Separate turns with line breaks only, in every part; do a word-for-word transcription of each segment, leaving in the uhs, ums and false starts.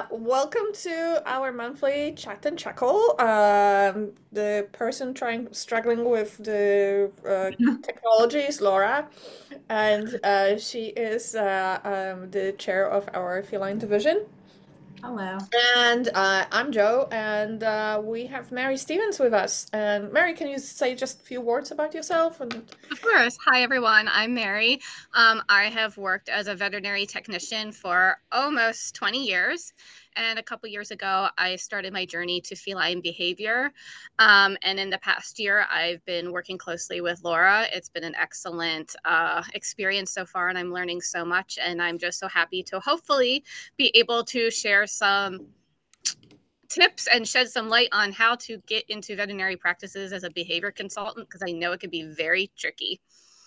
welcome to our monthly chat and chuckle. Um, the person trying struggling with the uh, technology is Laura, and uh, she is uh, um, the chair of our feline division.
Hello.
And uh, I'm Joe, and uh, we have Mary Stevens with us. And Mary, can you say just a few words about yourself? And
Of course. Hi, everyone. I'm Mary. Um, I have worked as a veterinary technician for almost twenty years. And a couple years ago, I started my journey to feline behavior. Um, and in the past year, I've been working closely with Laura. It's been an excellent uh, experience so far, and I'm learning so much. And I'm just so happy to hopefully be able to share some tips and shed some light on how to get into veterinary practices as a behavior consultant, because I know it can be very tricky.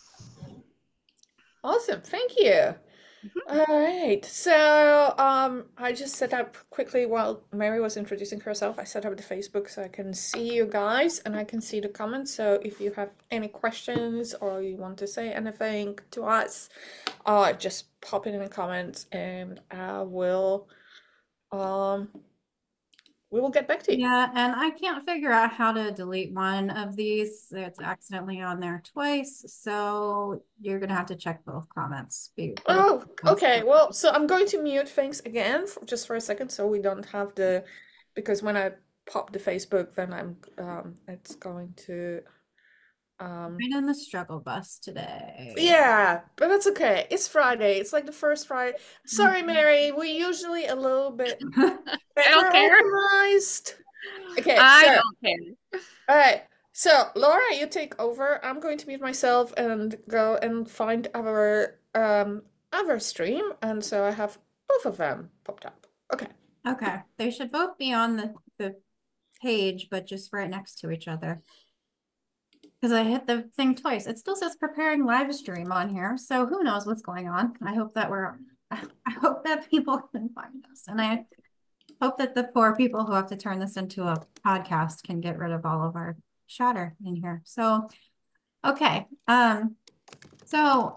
awesome, thank you.
Mhm.
All right. So, um, I just set up quickly while Mary was introducing herself. I set up the Facebook so I can see you guys and I can see the comments. So, if you have any questions or you want to say anything to us, uh, just pop it in the comments and I will, um, we will get back to you.
Yeah, and I can't figure out how to delete one of these. It's accidentally on there twice, so you're gonna have to check both comments. Be both.
Oh, okay. Well, so I'm going to mute things again for, just for a second so we don't have the, because when I pop the Facebook, then I'm, um, it's going to. Um,
Right on the struggle bus today.
yeah, but that's okay. It's Friday. It's like the first Friday. Sorry,
Mhm.
Mary. We're usually a little bit
I don't
better
care.
organized. Okay,
I
so,
don't care.
all right. So, Laura, you take over. I'm going to mute myself and go and find our um other stream. And so I have both of them popped up. Okay.
Okay, they should both be on the, the page, but just right next to each other. Because I hit the thing twice. It still says preparing live stream on here, so who knows what's going on. I hope that we're, I hope that people can find us. And I hope that the poor people who have to turn this into a podcast can get rid of all of our chatter in here. So, okay. Um, so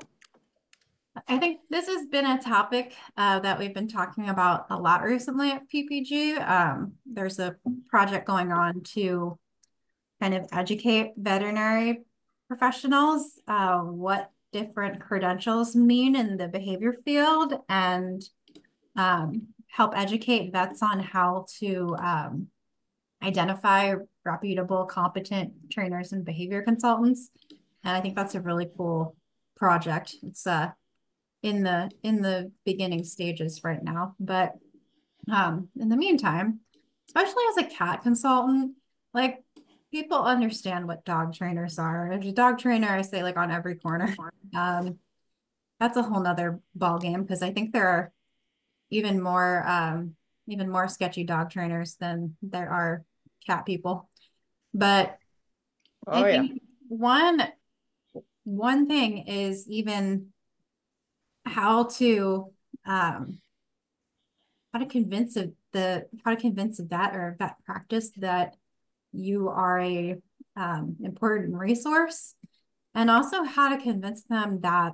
I think this has been a topic uh, that we've been talking about a lot recently at P P G. Um, there's a project going on to kind of educate veterinary professionals uh, what different credentials mean in the behavior field and um, help educate vets on how to um, identify reputable, competent trainers and behavior consultants. And I think that's a really cool project. It's uh, in the in the beginning stages right now. But um, in the meantime, especially as a cat consultant, like people understand what dog trainers are. There's a dog trainer, I say like on every corner. Um, that's a whole nother ball game because I think there are even more um, even more sketchy dog trainers than there are cat people. But I
Oh yeah.
think one one thing is even how to um, how to convince of the how to convince a vet or a vet practice that you are a um, important resource, and also how to convince them that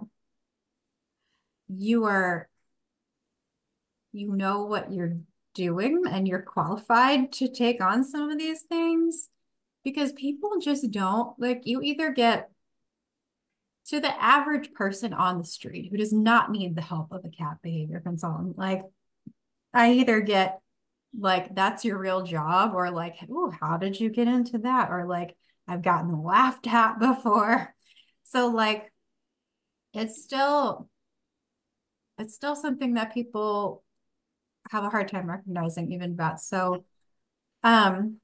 you are you know what you're doing and you're qualified to take on some of these things because people just don't like you either get to the average person on the street who does not need the help of a cat behavior consultant. Like I either get like that's your real job or like, oh, how did you get into that? Or like I've gotten laughed at before. So like it's still it's still something that people have a hard time recognizing even vets. So um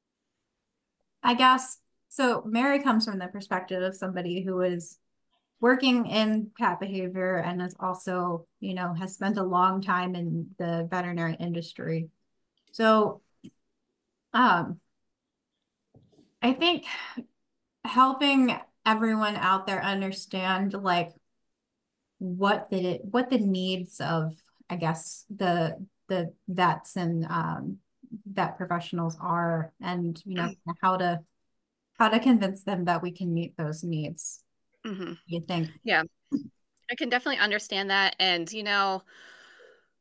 I guess so Mary comes from the perspective of somebody who is working in cat behavior and is also, you know, has spent a long time in the veterinary industry. So um I think helping everyone out there understand like what the what the needs of I guess the the vets and um vet professionals are and you know how to how to convince them that we can meet those needs.
Hmm.
You think?
Yeah, I can definitely understand that. And, you know,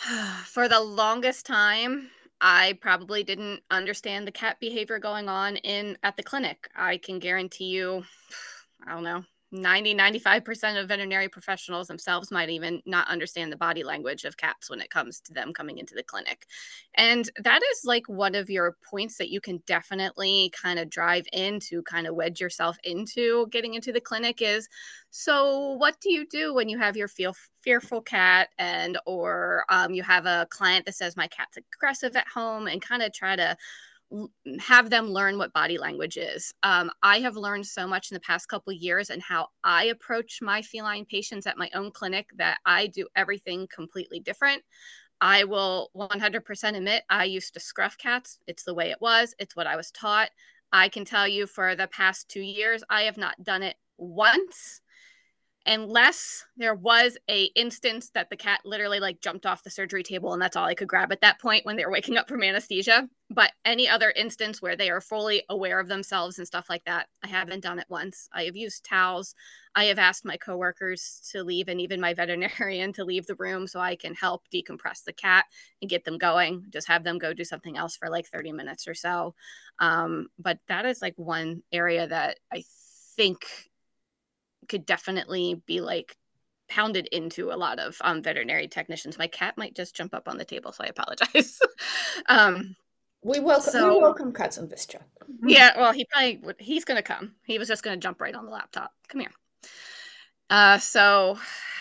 For the longest time, I probably didn't understand the cat behavior going on in at the clinic. I can guarantee you, I don't know, ninety, ninety-five percent of veterinary professionals themselves might even not understand the body language of cats when it comes to them coming into the clinic. And that is like one of your points that you can definitely kind of drive into, kind of wedge yourself into getting into the clinic is, so what do you do when you have your feel fearful cat and or um, you have a client that says my cat's aggressive at home, and kind of try to have them learn what body language is. Um, I have learned so much in the past couple of years and how I approach my feline patients at my own clinic that I do everything completely different. I will one hundred percent admit I used to scruff cats. It's the way it was. It's what I was taught. I can tell you for the past two years, I have not done it once, unless there was a instance that the cat literally like jumped off the surgery table and that's all I could grab at that point when they were waking up from anesthesia. But any other instance where they are fully aware of themselves and stuff like that, I haven't done it once. I have used towels. I have asked my coworkers to leave, and even my veterinarian to leave the room so I can help decompress the cat and get them going. Just have them go do something else for like thirty minutes or so. Um, but that is like one area that I think could definitely be like pounded into a lot of um, veterinary technicians. My cat might just jump up on the table, so I apologize. um,
We welcome
So-
we welcome cats on this chat.
yeah, well, he probably would. He's going to come. He was just going to jump right on the laptop. Come here. Uh, so,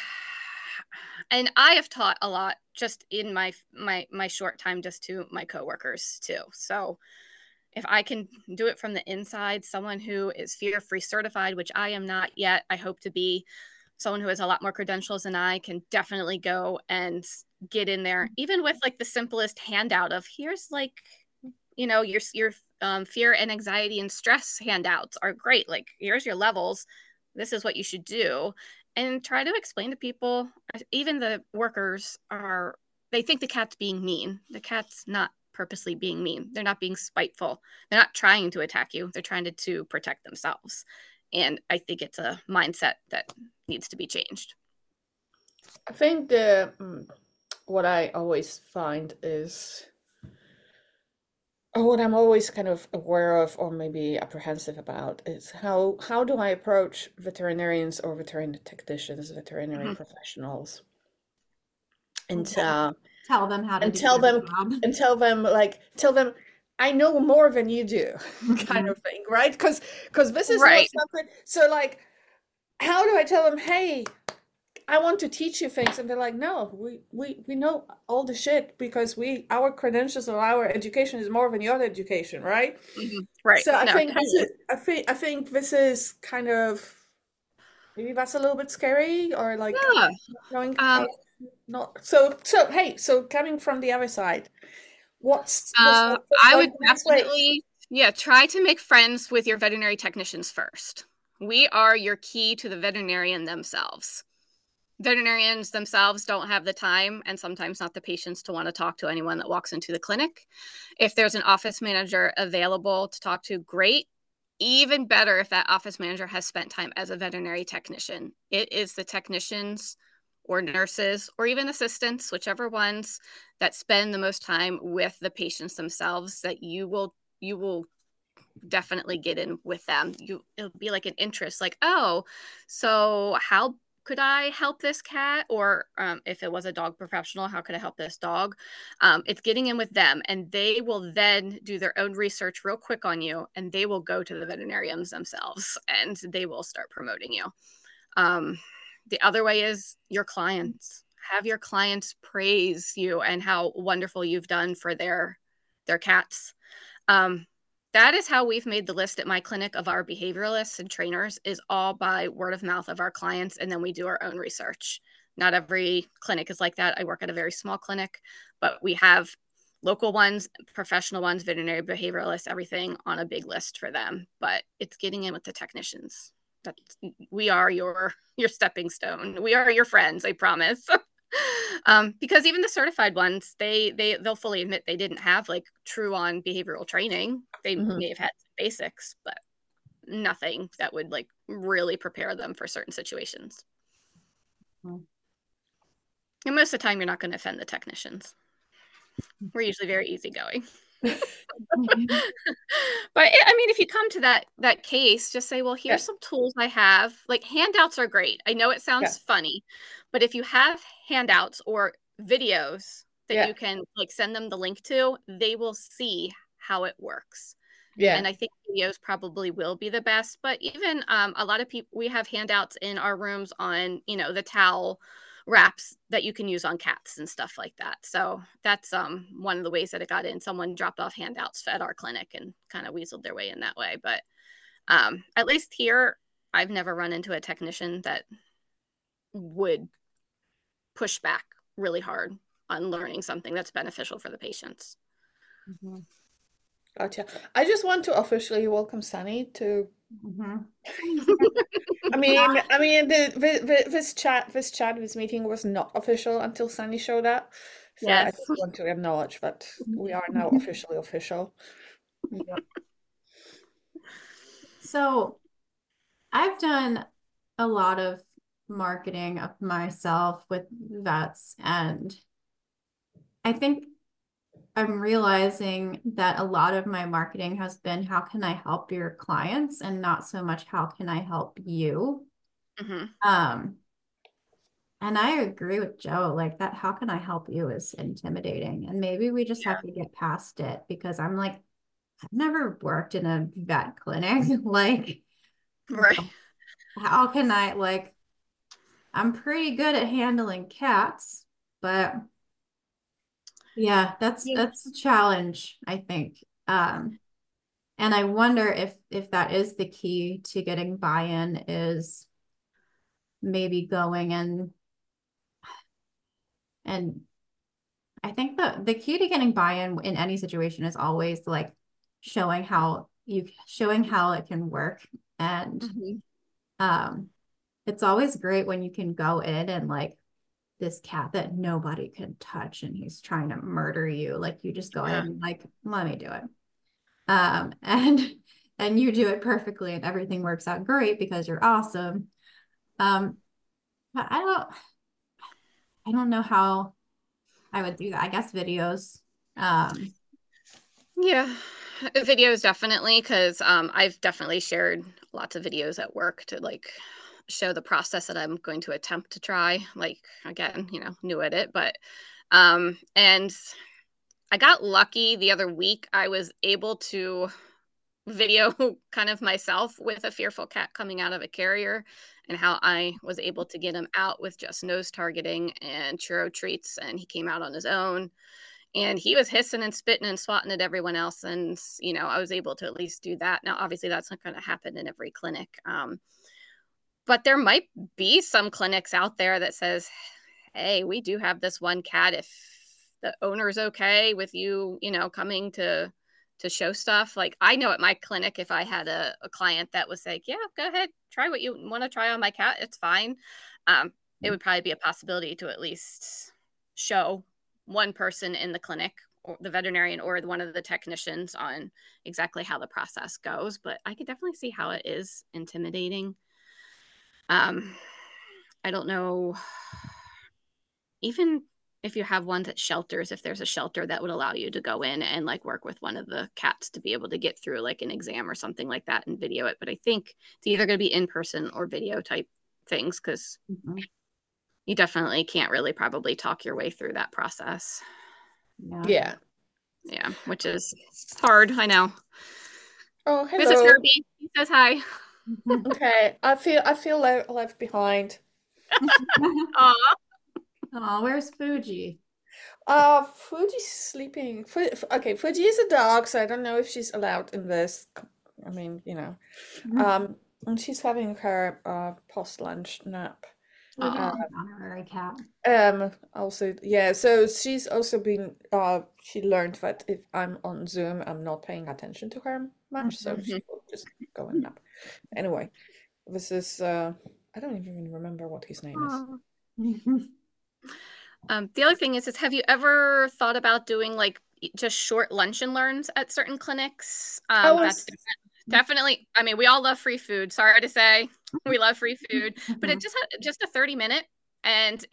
and I have taught a lot just in my my my short time, just to my coworkers too. So, if I can do it from the inside, someone who is fear-free certified, which I am not yet, I hope to be, someone who has a lot more credentials than I, can definitely go and get in there, even with like the simplest handout of here's like, you know, your your um, fear and anxiety and stress handouts are great. Like, here's your levels. This is what you should do. And try to explain to people, even the workers are, they think the cat's being mean. The cat's not purposely being mean. They're not being spiteful. They're not trying to attack you. They're trying to, to protect themselves. And I think it's a mindset that needs to be changed.
I think the mm, what I always find is, or what I'm always kind of aware of, or maybe apprehensive about, is how how do I approach veterinarians or veterinary technicians, veterinary
Mhm.
professionals, and
Okay.
uh,
Tell them how to
and
do
tell
their
them
job.
and tell them like tell them I know more than you do, kind
Mhm.
of thing, right? Because because this is
Right.
not something. So like, how do I tell them, hey, I want to teach you things, and they're like, no, we we we know all the shit because we our credentials or our education is more than your education, right?
Mhm. Right.
So I
No,
think this
totally.
is I think I think this is kind of maybe that's a little bit scary, or like
Yeah.
knowing
Um,
how not so so hey, so coming from the other side, what's what's
uh,
like what's
I
like
would
the nice ways?
definitely, yeah, try to make friends with your veterinary technicians first. We are your key to the veterinarian themselves. Veterinarians themselves don't have the time and sometimes not the patience to want to talk to anyone that walks into the clinic. If there's an office manager available to talk to, great. Even better if that office manager has spent time as a veterinary technician. It is the technicians or nurses or even assistants, whichever ones, that spend the most time with the patients themselves, that you will you will definitely get in with them. You it'll be like an interest, like, oh, so how could I help this cat? Or um, if it was a dog professional, how could I help this dog? Um, it's getting in with them, and they will then do their own research real quick on you, and they will go to the veterinarians themselves, and they will start promoting you. Um, the other way is your clients. Have your clients praise you and how wonderful you've done for their their cats. Um, that is how we've made the list at my clinic of our behavioralists and trainers, is all by word of mouth of our clients, and then we do our own research. Not every clinic is like that. I work at a very small clinic, but we have local ones, professional ones, veterinary behavioralists, everything on a big list for them. But it's getting in with the technicians. That we are your your stepping stone. We are your friends, I promise. Um, because even the certified ones, they they they'll fully admit they didn't have like true on behavioral training. They
Mhm.
may have had basics, but nothing that would like really prepare them for certain situations. And most of the time, you're not going to offend the technicians. We're usually very easygoing. But I mean, if you come to that that case, just say, well, here's
Yeah.
some tools I have. Like handouts are great. I know it sounds
Yeah.
funny, but if you have handouts or videos that
Yeah.
you can like send them the link to, they will see how it works.
Yeah.
And I think videos probably will be the best. But even um, a lot of people, we have handouts in our rooms on, you know, the towel wraps that you can use on cats and stuff like that. So that's um, one of the ways that it got in. Someone dropped off handouts at our clinic and kind of weaseled their way in that way. But um, at least here, I've never run into a technician that would push back really hard on learning something that's beneficial for the patients.
Mhm.
Gotcha. I just want to officially welcome Sunny to.
Mhm.
I mean, I mean, the, the, the this chat, this chat, this meeting was not official until Sunny showed up. So I
Yes.
just want to acknowledge that we are now officially official.
Yep. So I've done a lot of marketing of myself with vets, and I think I'm realizing that a lot of my marketing has been how can I help your clients and not so much how can I help you.
Mm-hmm.
Um, and I agree with Joe, like that, how can I help you is intimidating. And maybe we just
Yeah.
have to get past it because I'm like, I've never worked in a vet clinic. Like,
Right.
how can I, like, I'm pretty good at handling cats, but yeah, that's
Yeah.
that's a challenge, I think. Um, and I wonder if if that is the key to getting buy-in is maybe going and and I think the the key to getting buy-in in any situation is always like showing how you showing how it can work. And
Mm-hmm.
um it's always great when you can go in and like this cat that nobody can touch and he's trying to murder you. Like you just go in
Yeah.
and like, let me do it. Um and and you do it perfectly and everything works out great because you're awesome. Um but I don't I don't know how I would do that. I guess videos. Um
Yeah, videos definitely, because um, I've definitely shared lots of videos at work to like show the process that I'm going to attempt to try. Like again, you know, new at it, but um, and I got lucky the other week. I was able to video kind of myself with a fearful cat coming out of a carrier and how I was able to get him out with just nose targeting and churro treats, and he came out on his own and he was hissing and spitting and swatting at everyone else. And you know, I was able to at least do that. Now obviously that's not going to happen in every clinic, um, but there might be some clinics out there that says, hey, we do have this one cat, if the owner's okay with you, you know, coming to to show stuff. Like I know at my clinic, if I had a, a client that was like, yeah, go ahead, try what you want to try on my cat, it's fine, um, it would probably be a possibility to at least show one person in the clinic or the veterinarian or one of the technicians on exactly how the process goes. But I could definitely see how it is intimidating. um, I don't know, even if you have ones at shelters, if there's a shelter that would allow you to go in and like work with one of the cats to be able to get through like an exam or something like that and video it. But I think it's either going to be in person or video type things, because
mhm.
you definitely can't really probably talk your way through that process.
Yeah.
Yeah.
Yeah, which is hard. I know.
Oh,
This is
hello.
Herbie. He says hi.
Okay, I feel I feel le left behind.
Aw.
Oh, where's Fuji?
Uh, Fuji's sleeping. Fu okay, Fuji is a dog, so I don't know if she's allowed in this. c- I mean, you know, um, and she's having her uh post-lunch nap.
Fuji's
Aw.
an honorary cat.
Um, also, yeah, so she's also been uh she learned that if I'm on Zoom, I'm not paying attention to her much, so
Mhm.
she will just go and nap. Anyway, this is uh I don't even remember what his name is.
Aw. Um, the other thing is, is have you ever thought about doing like e- just short lunch and learns at certain clinics?
I
Um, that's
was
def- definitely, I mean, we all love free food. Sorry to say, we love free food, but it just had just a thirty minute. And if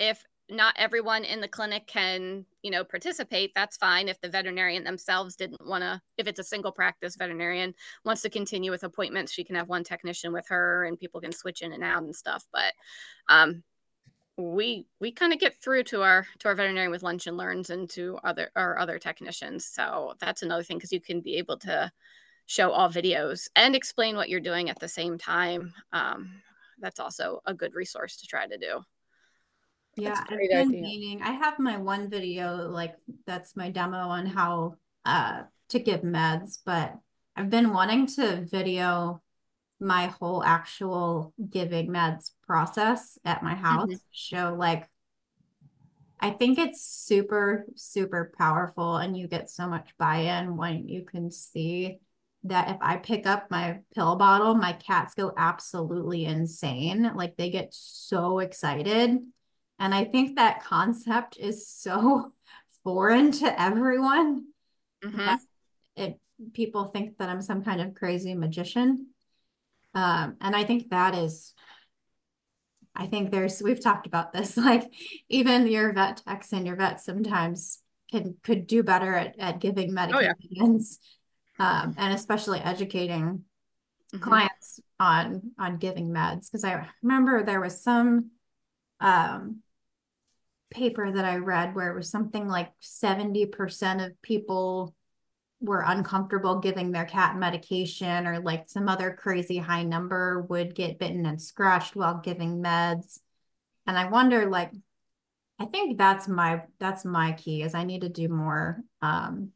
not everyone in the clinic can, you know, participate, that's fine. If the veterinarian themselves didn't want to, if it's a single practice veterinarian wants to continue with appointments, she can have one technician with her and people can switch in and out and stuff. But um, we we kind of get through to our to our veterinarian with lunch and learns and to other our other technicians. So that's another thing, because you can be able to show all videos and explain what you're doing at the same time. Um, that's also a good resource to try to do.
Yeah,
That's a
I've
great
been
idea.
meaning, I have my one video, like that's my demo on how uh to give meds, but I've been wanting to video my whole actual giving meds process at my house.
Mm-hmm.
Show like, I think it's super, super powerful, and you get so much buy-in when you can see that if I pick up my pill bottle, my cats go absolutely insane. Like they get so excited. And I think that concept is so foreign to everyone
Mm-hmm.
that it people think that I'm some kind of crazy magician. Um, and I think that is, I think there's, we've talked about this, like even your vet techs and your vets sometimes can could do better at, at giving
Oh yeah.
medications, um, and especially educating
Mm-hmm.
clients on on giving meds. Because I remember there was some um, paper that I read where it was something like seventy percent of people were uncomfortable giving their cat medication, or like some other crazy high number would get bitten and scratched while giving meds. And I wonder, like, I think that's my that's my key is I need to do more um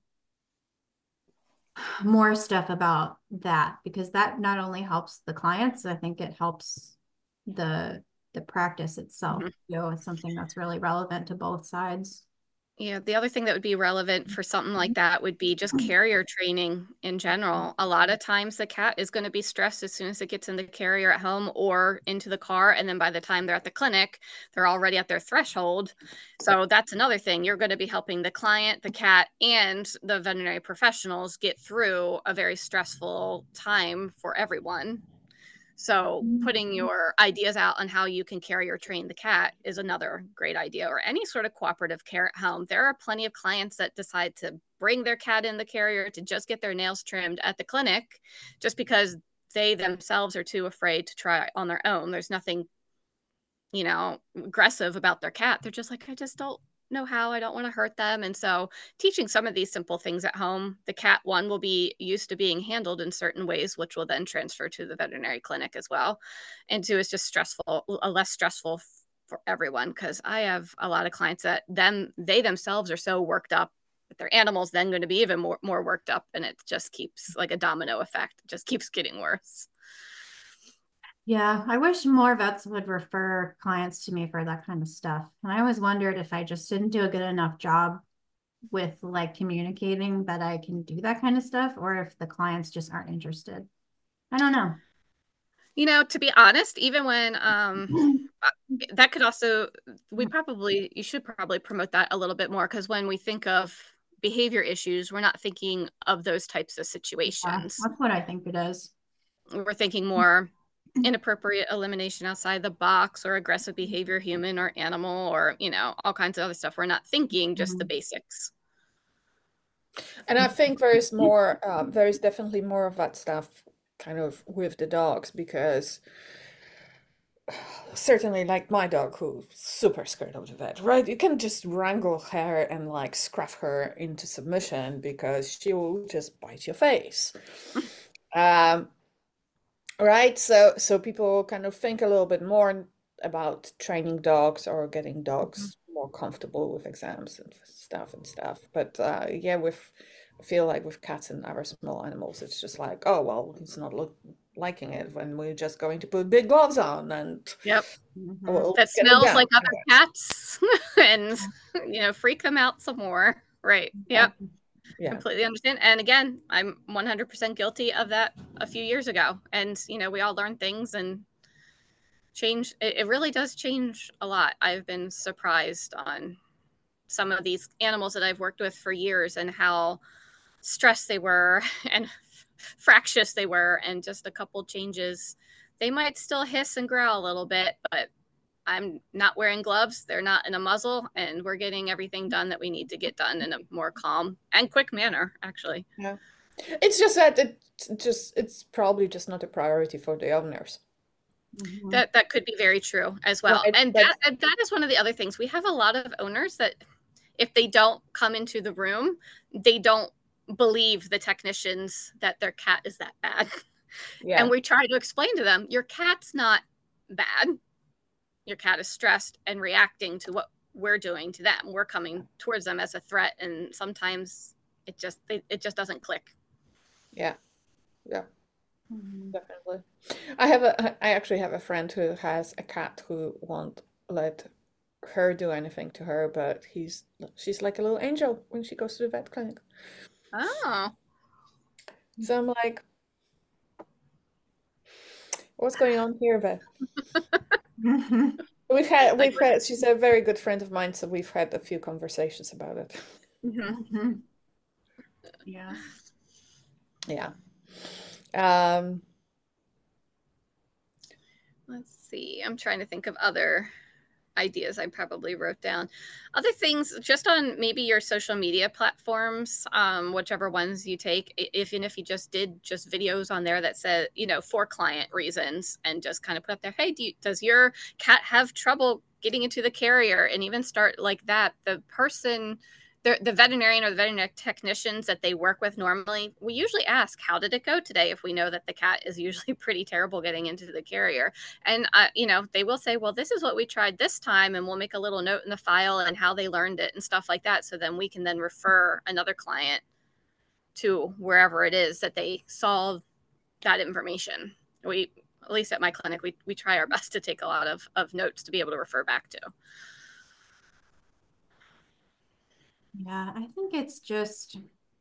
more stuff about that, because that not only helps the clients, I think it helps the the practice itself.
Mm-hmm.
You know, it's something that's really relevant to both sides.
Yeah, the other thing that would be relevant for something like that would be just carrier training in general. A lot of times the cat is going to be stressed as soon as it gets in the carrier at home or into the car. And then by the time they're at the clinic, they're already at their threshold. So that's another thing. You're going to be helping the client, the cat, and the veterinary professionals get through a very stressful time for everyone. So putting your ideas out on how you can carrier train the cat is another great idea, or any sort of cooperative care at home. There are plenty of clients that decide to bring their cat in the carrier to just get their nails trimmed at the clinic just because they themselves are too afraid to try on their own. There's nothing, you know, aggressive about their cat. They're just like, I just don't know how, I don't want to hurt them. And so teaching some of these simple things at home, the cat one will be used to being handled in certain ways, which will then transfer to the veterinary clinic as well. And two is just stressful, a less stressful for everyone. Because I have a lot of clients that them, they themselves are so worked up that their animals then going to be even more, more worked up. And it just keeps like a domino effect. It just keeps getting worse.
Yeah, I wish more vets would refer clients to me for that kind of stuff. And I always wondered if I just didn't do a good enough job with like communicating that I can do that kind of stuff, or if the clients just aren't interested. I don't know.
You know, to be honest, even when um that could also, we probably, you should probably promote that a little bit more, because when we think of behavior issues, we're not thinking of those types of
Yeah,
situations.
that's what I think it is.
We're thinking more inappropriate elimination outside the box, or aggressive behavior, human or animal, or, you know, all kinds of other stuff. We're not thinking just the
Mhm.
basics.
And I think there is more, uh, there is definitely more of that stuff kind of with the dogs, because certainly like my dog, who's super scared of the vet, right? You can just wrangle her and like scruff her into submission because she will just bite your face. Um, right? So so people kind of think a little bit more about training dogs or getting dogs more comfortable with exams and stuff and stuff. But uh, yeah, with I feel like with cats and other small animals, it's just like, oh well, he's not look, liking it when we're just going to put big gloves on and
Yep.
Mhm.
we'll
That
get it
smells
down,
like
I
other
guess.
cats and, you know, freak them out some more. Right. Yep.
Yeah.
Completely understand. And again, I'm one hundred percent guilty of that a few years ago. And, you know, we all learn things and change. It, it really does change a lot. I've been surprised on some of these animals that I've worked with for years and how stressed they were and fractious they were. And just a couple changes, they might still hiss and growl a little bit, but I'm not wearing gloves, they're not in a muzzle, and we're getting everything done that we need to get done in a more calm and quick manner, actually.
Yeah. It's just that it's just it's probably just not a priority for the owners.
Mhm.
That that could be very true as well.
Right,
And
but
that and that is one of the other things. We have a lot of owners that if they don't come into the room, they don't believe the technicians that their cat is that bad.
yeah,
And we try to explain to them, your cat's not bad. Your cat is stressed and reacting to what we're doing to them. We're coming towards them as a threat, and sometimes it just it, it just doesn't click.
yeah, yeah,
Mhm.
definitely. I have a I actually have a friend who has a cat who won't let her do anything to her, but he's she's like a little angel when she goes to the vet clinic.
Oh,
So I'm like, what's going on here, Beth?
Mhm.
We've had
like
we've had she's a very good friend of mine, so we've had a few conversations about it.
mhm.
Mhm. Yeah.
Yeah. Um,
Let's see. I'm trying to think of other ideas I probably wrote down. Other things just on maybe your social media platforms, um, whichever ones you take, if even if you just did just videos on there that said, you know, for client reasons and just kind of put up there, hey, do you, does your cat have trouble getting into the carrier? And even start like that. The person the, the veterinarian or the veterinary technicians that they work with normally, we usually ask, how did it go today? If we know that the cat is usually pretty terrible getting into the carrier. And, uh, you know, they will say, well, this is what we tried this time. And we'll make a little note in the file and how they learned it and stuff like that. So then we can then refer another client to wherever it is that they saw that information. We, at least at my clinic, we, we try our best to take a lot of, of notes to be able to refer back to.
Yeah, I think it's just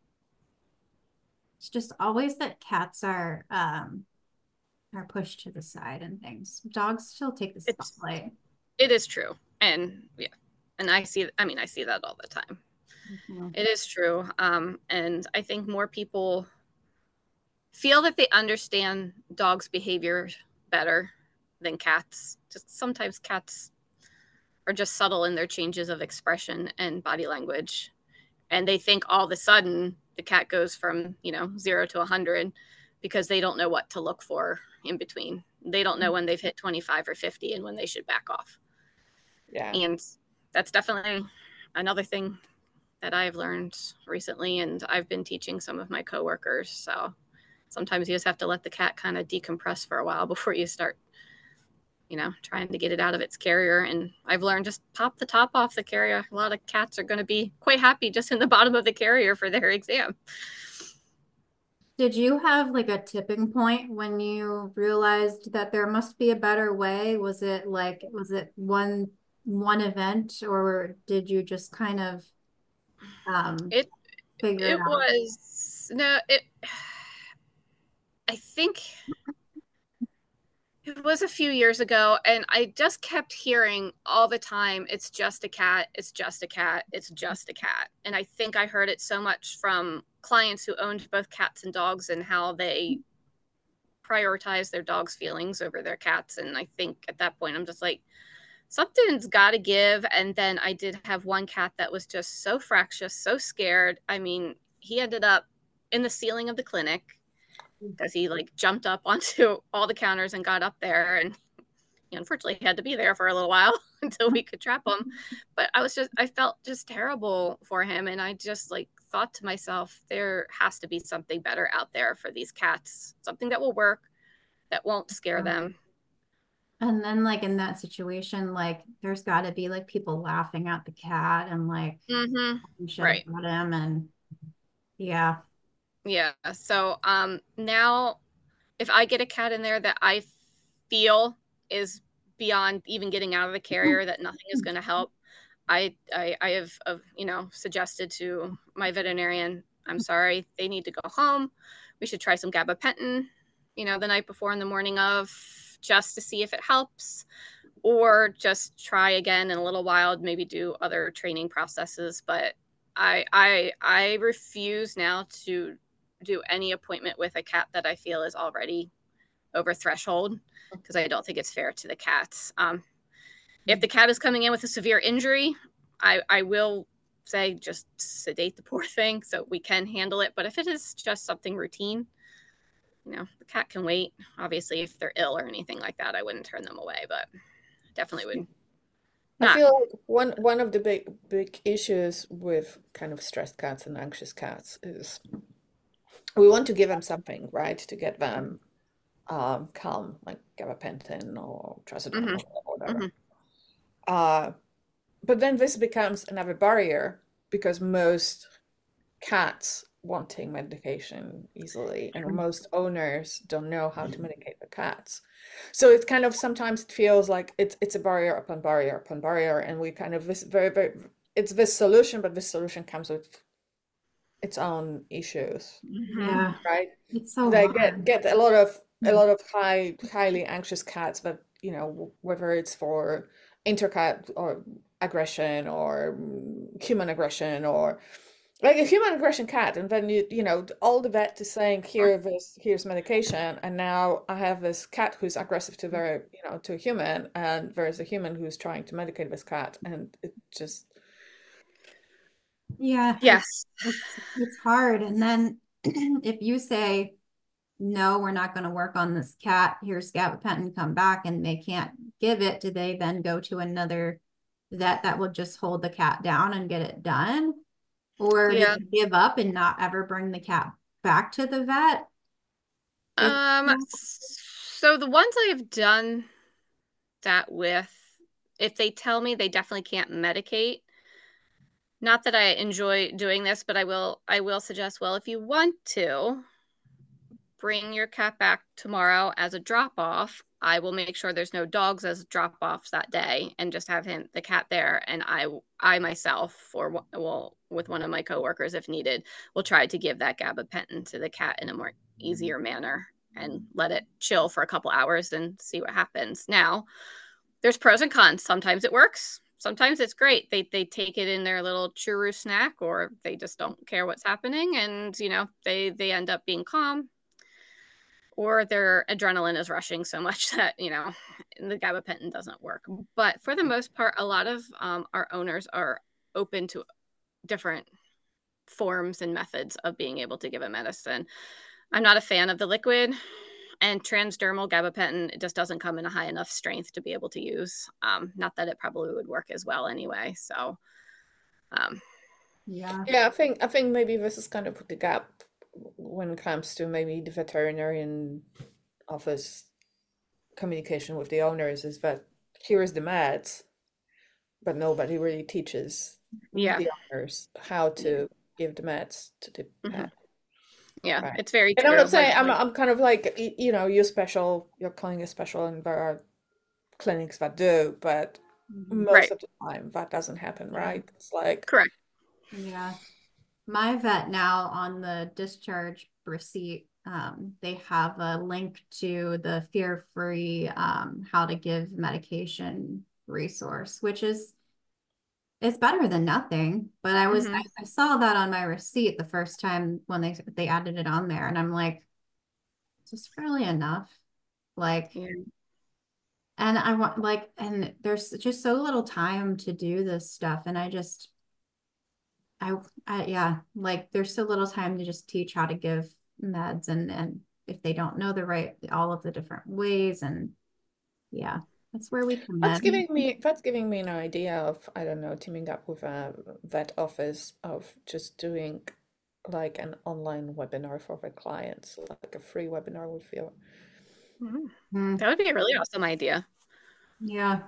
it's just always that cats are um are pushed to the side and things. Dogs still take the
It's,
spotlight.
it is true. And yeah, and I see, I mean, I see that all the time.
Mhm.
It is true. Um, and I think more people feel that they understand dogs' behavior better than cats. Just sometimes cats are just subtle in their changes of expression and body language. And they think all of a sudden the cat goes from, you know, zero to a hundred because they don't know what to look for in between. They don't know when they've hit twenty-five or fifty and when they should back off.
yeah.
And that's definitely another thing that I've learned recently. And I've been teaching some of my coworkers. So sometimes you just have to let the cat kind of decompress for a while before you start, you know, trying to get it out of its carrier. And I've learned just pop the top off the carrier. A lot of cats are going to be quite happy just in the bottom of the carrier for their exam.
Did you have like a tipping point when you realized that there must be a better way? Was it like, was it one one event, or did you just kind of um
It
figure it
it
out?
was no it. I think it was a few years ago, and I just kept hearing all the time, it's just a cat, it's just a cat, it's just a cat. And I think I heard it so much from clients who owned both cats and dogs and how they prioritize their dog's feelings over their cats. And I think at that point, I'm just like, something's got to give. And then I did have one cat that was just so fractious, so scared. I mean, he ended up in the ceiling of the clinic because he like jumped up onto all the counters and got up there, and he unfortunately had to be there for a little while until we could trap him. But I was just I felt just terrible for him, and I just like thought to myself, there has to be something better out there for these cats, something that will work, that won't scare them.
And then like in that situation, like there's got to be like people laughing at the cat and like
Mm-hmm.
talking shit
Right.
about him, and yeah.
Yeah. So um now if I get a cat in there that I feel is beyond even getting out of the carrier, that nothing is going to help, I, I, I have, uh, you know, suggested to my veterinarian, I'm sorry, they need to go home. We should try some gabapentin, you know, the night before and the morning of, just to see if it helps, or just try again in a little while, maybe do other training processes. But I, I, I refuse now to do any appointment with a cat that I feel is already over threshold, because I don't think it's fair to the cats. Um, If the cat is coming in with a severe injury, I, I will say just sedate the poor thing so we can handle it. But if it is just something routine, you know, the cat can wait. Obviously, if they're ill or anything like that, I wouldn't turn them away, but definitely would
I
not.
feel like one one of the big big issues with kind of stressed cats and anxious cats is we want to give them something, right, to get them um, calm, like gabapentin or trazodone
hmm
or whatever.
hmm
Uh, but then this becomes another barrier because most cats won't take medication easily, and most owners don't know how to medicate the cats. So it's kind of sometimes it feels like it's it's a barrier upon barrier upon barrier, and we kind of this very very it's this solution, but this solution comes with its own issues,
hmm
Yeah,
right?
it's so
They get
hard.
get a lot of a lot of high highly anxious cats, but you know whether it's for intercat or aggression or mm, human aggression or like a human aggression cat, and then you you know all the vet is saying here this here's medication, and now I have this cat who's aggressive to very you know to a human, and there's a human who's trying to medicate this cat, and it just
Yeah, it's
Yes.
it's it's hard. And then if you say, no, we're not going to work on this cat, here's gabapentin, come back, and they can't give it, do they then go to another vet that will just hold the cat down and get it done? Or do
Yeah.
they give up and not ever bring the cat back to the vet? If
Um, so the ones I have done that with, if they tell me they definitely can't medicate, not that I enjoy doing this, but I will I will suggest, well, if you want to bring your cat back tomorrow as a drop off, I will make sure there's no dogs as drop offs that day and just have him the cat there, and I I myself or well with one of my coworkers if needed will try to give that gabapentin to the cat in a more easier manner and let it chill for a couple hours and see what happens. Now, there's pros and cons. Sometimes it works. Sometimes it's great. They they take it in their little churu snack, or they just don't care what's happening, and you know they they end up being calm, or their adrenaline is rushing so much that you know the gabapentin doesn't work. But for the most part, a lot of um, our owners are open to different forms and methods of being able to give a medicine. I'm not a fan of the liquid and transdermal gabapentin. It just doesn't come in a high enough strength to be able to use. Um, not that it probably would work as well anyway. So, um,
yeah,
yeah, I think I think maybe this is kind of the gap when it comes to maybe the veterinarian office communication with the owners is that here is the meds, but nobody really teaches
yeah,
the owners how to give the meds to the
hmm
pet.
yeah,
Right.
it's very
And I'm
true.
not saying
Like,
I'm I'm kind of like y- you know you're special, your clinic is special, and there are clinics that do, but
mhm,
most
right,
of the time that doesn't happen,
yeah,
right? It's like
correct.
yeah. My vet now on the discharge receipt, um, they have a link to the fear-free um, how to give medication resource, which is it's better than nothing. But I was I,
hmm
I saw that on my receipt the first time when they they added it on there, and I'm like, is this really enough? Like,
Yeah.
and I want like, and there's just so little time to do this stuff, and I just I, I yeah, like there's so little time to just teach how to give meds and and if they don't know the right all of the different ways and yeah, that's where we come
that's
in.
giving me that's giving me an idea of I don't know teaming up with a vet office of just doing like an online webinar for their clients, like a free webinar with you,
Mhm.
Mm,
That would be a really awesome idea.
yeah.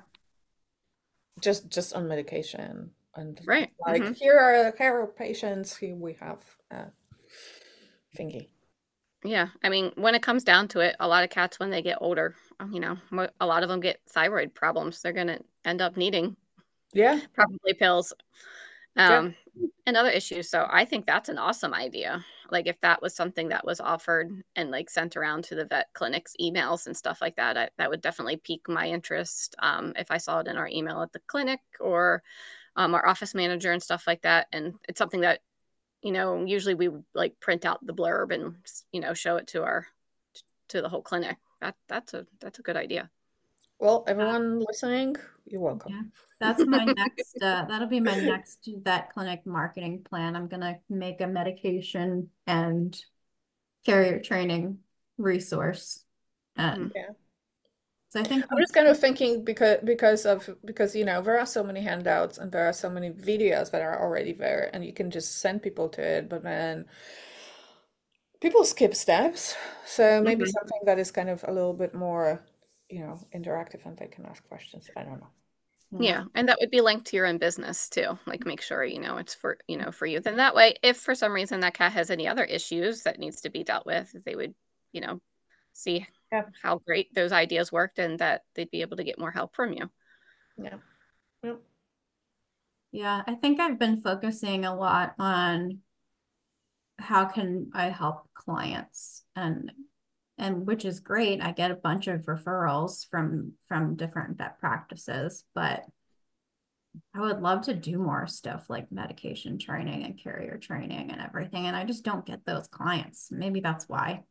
just just on medication and
Right.
like
hmm
here are here are patients, here we have a thingy.
Yeah. I mean, when it comes down to it, a lot of cats, when they get older, um, you know, mo- a lot of them get thyroid problems. They're going to end up needing
Yeah,
probably pills,
yeah.
um, and other issues. So I think that's an awesome idea. Like if that was something that was offered and like sent around to the vet clinics, emails and stuff like that, I, that would definitely pique my interest. Um, if I saw it in our email at the clinic or um, our office manager and stuff like that. And it's something that, you know, usually we would like print out the blurb and, you know, show it to our, to the whole clinic. That that's a, that's a good idea.
Well, everyone listening, you're welcome.
Yeah, that's my next, uh, that'll be my next vet clinic marketing plan. I'm gonna make a medication and carrier training resource. And
Mm.
Yeah.
so I think
I'm just kind of thinking because because of because you know there are so many handouts and there are so many videos that are already there and you can just send people to it, but then people skip steps. So maybe
Mhm.
something that is kind of a little bit more, you know, interactive and they can ask questions. I don't know.
Yeah.
Yeah, and that would be linked to your own business too. Like make sure, you know, it's for, you know, for you. Then that way, if for some reason that cat has any other issues that needs to be dealt with, they would, you know, see
Yeah.
how great those ideas worked and that they'd be able to get more help from you.
Yeah. Yeah.
Yeah, I think I've been focusing a lot on how can I help clients, and and which is great. I get a bunch of referrals from from different vet practices, but I would love to do more stuff like medication training and carrier training and everything. And I just don't get those clients. Maybe that's why.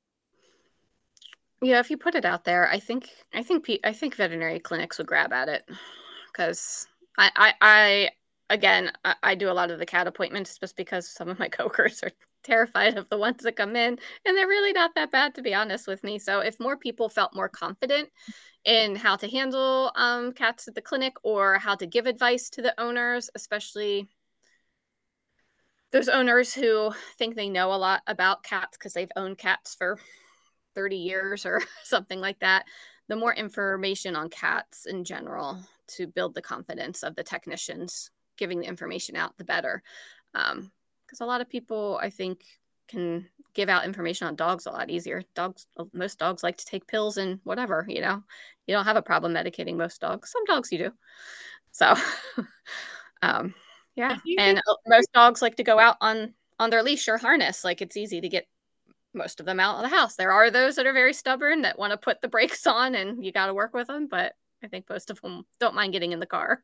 Yeah, if you put it out there, I think I think pe I think veterinary clinics would grab at it because I, I I again I, I do a lot of the cat appointments just because some of my coworkers are terrified of the ones that come in and they're really not that bad to be honest with me. So if more people felt more confident in how to handle um, cats at the clinic or how to give advice to the owners, especially those owners who think they know a lot about cats because they've owned cats for thirty years or something like that, the more information on cats in general to build the confidence of the technicians giving the information out, the better. Um, because a lot of people, I think, can give out information on dogs a lot easier. Dogs, most dogs like to take pills and whatever, you know. You don't have a problem medicating most dogs. Some dogs you do. So, um,
I
yeah.
think
And
it's
uh, most dogs like to go out on on their leash or harness. Like it's easy to get most of them out of the house. There are those that are very stubborn that want to put the brakes on and you got to work with them, but I think most of them don't mind getting in the car.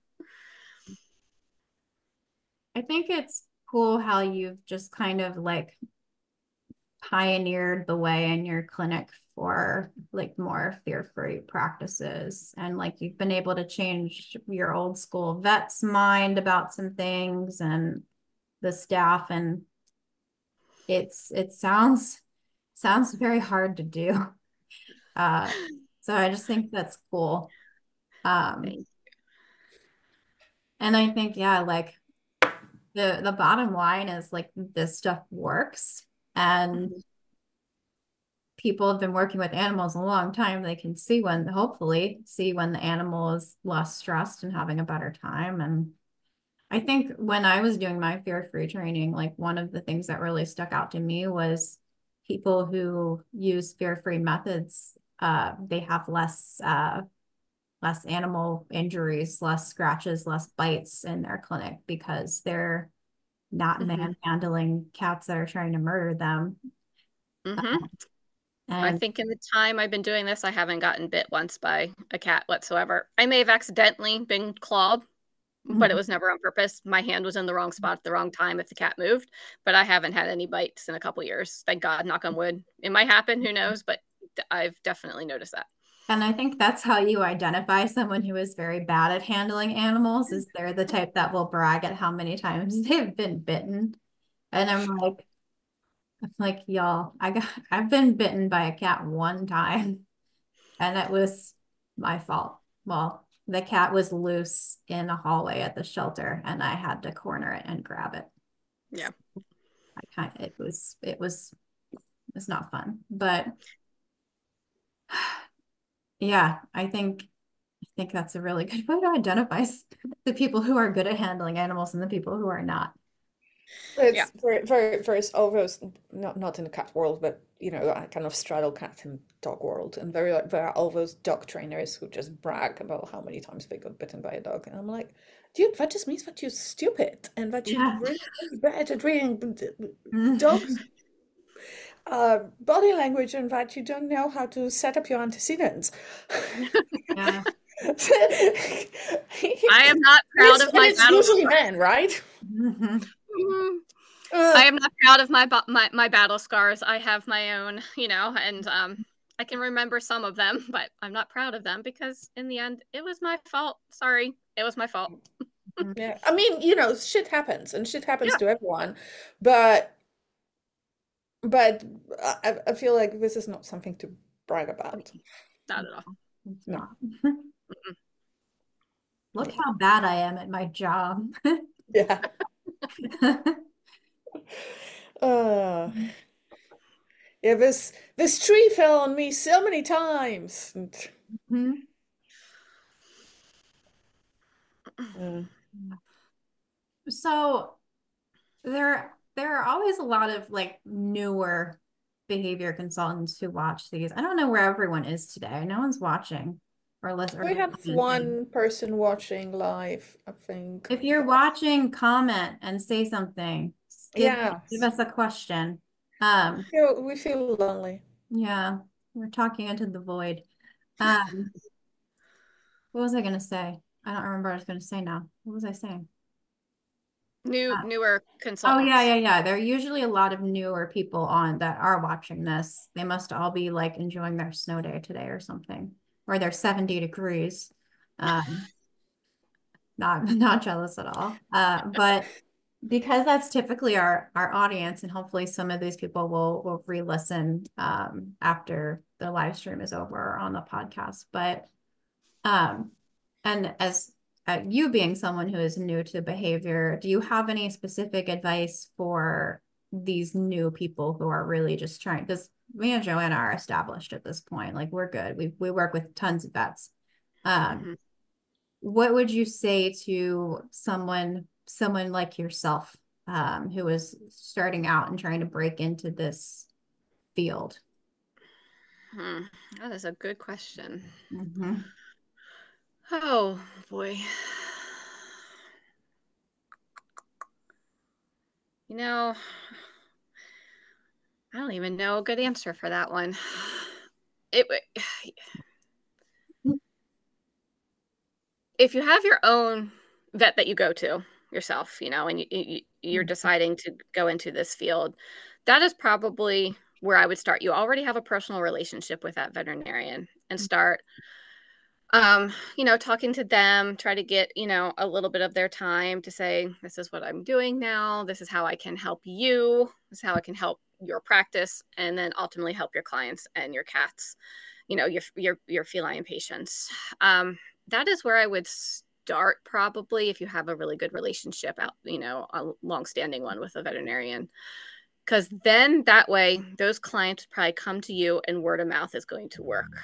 I think it's cool how you've just kind of like pioneered the way in your clinic for like more fear-free practices, and like you've been able to change your old school vet's mind about some things and the staff, and it's it sounds sounds very hard to do. Uh, so I just think that's cool. Um,
Thank
and I think, yeah, like the the bottom line is like this stuff works, and
you.
people have been working with animals a long time. They can see when, hopefully, see when the animal is less stressed and having a better time. And I think when I was doing my fear-free training, like one of the things that really stuck out to me was people who use fear-free methods, uh, they have less uh, less animal injuries, less scratches, less bites in their clinic because they're not
Mm-hmm.
manhandling cats that are trying to murder them.
Mm-hmm. I
And
think in the time I've been doing this, I haven't gotten bit once by a cat whatsoever. I may have accidentally been clawed, but it was never on purpose. My hand was in the wrong spot at the wrong time if the cat moved, but I haven't had any bites in a couple years. Thank God, knock on wood. It might happen, who knows, but I've definitely noticed that.
And I think that's how you identify someone who is very bad at handling animals, is they're the type that will brag at how many times they've been bitten. And I'm like, I'm like, y'all, I got I've been bitten by a cat one time, and it was my fault. Well, the cat was loose in a hallway at the shelter, and I had to corner it and grab it.
Yeah.
I kind of, it was it was it was not fun. But yeah, I think I think that's a really good way to identify the people who are good at handling animals and the people who are not.
Yeah.
It's very, very, very almost not not in the cat world, but you know, I kind of straddle cat and dog world, and very like there are all those dog trainers who just brag about how many times they got bitten by a dog, and I'm like, dude, that just means that you're stupid and that you're
Yeah.
really, really bad at reading dogs' uh, body language, and that you don't know how to set up your antecedents.
Yeah.
I am not proud
It's,
of
and
my
it's
battle
usually
scars.
men, right?
Mhm.
Mhm. I
Uh,
am not proud of my, my my battle scars. I have my own, you know, and um I can remember some of them, but I'm not proud of them because in the end, it was my fault. Sorry, it was my fault.
Yeah, I mean, you know, shit happens and shit happens
Yeah,
to everyone, but but I, I feel like this is not something to brag about.
not at all.
It's
No.
not.
Mm-mm.
Look how bad I am at my job.
Yeah. Uh, yeah, this this tree fell on me so many times. And,
Mhm.
mm,
So there there are always a lot of like newer behavior consultants who watch these. I don't know where everyone is today. No one's watching or listen or
we have
commenting.
one person watching live, I think.
If you're watching, comment and say something. Give give
Yes.
us a question. Um,
Feel, we feel lonely.
yeah, we're talking into the void. Um, what was I gonna say? I don't remember what I was gonna say now. What was I saying?
New
Uh,
newer
oh yeah,
consultants.
yeah, yeah. There are usually a lot of newer people on that are watching this. They must all be like enjoying their snow day today or something, or their seventy degrees. Um, not not jealous at all. Uh, but because that's typically our our audience, and hopefully some of these people will will re-listen um, after the live stream is over or on the podcast. But um, and as uh, you being someone who is new to behavior, do you have any specific advice for these new people who are really just trying? Because me and Joanna are established at this point. Like we're good. We we work with tons of vets. Um,
Mm-hmm.
what would you say to someone someone like yourself um, who is starting out and trying to break into this field?
Hmm. That is a good question.
Mm-hmm.
Oh boy. You know, I don't even know a good answer for that one. It if you have your own vet that you go to yourself, you know, and you, you you're deciding to go into this field, that is probably where I would start. You already have a personal relationship with that veterinarian and start um, you know, talking to them, try to get, you know, a little bit of their time to say, this is what I'm doing now. This is how I can help you. This is how I can help your practice and then ultimately help your clients and your cats, you know, your your your feline patients. Um, that is where I would start probably if you have a really good relationship out, you know, a long-standing one with a veterinarian. Because then that way, those clients probably come to you and word of mouth is going to work.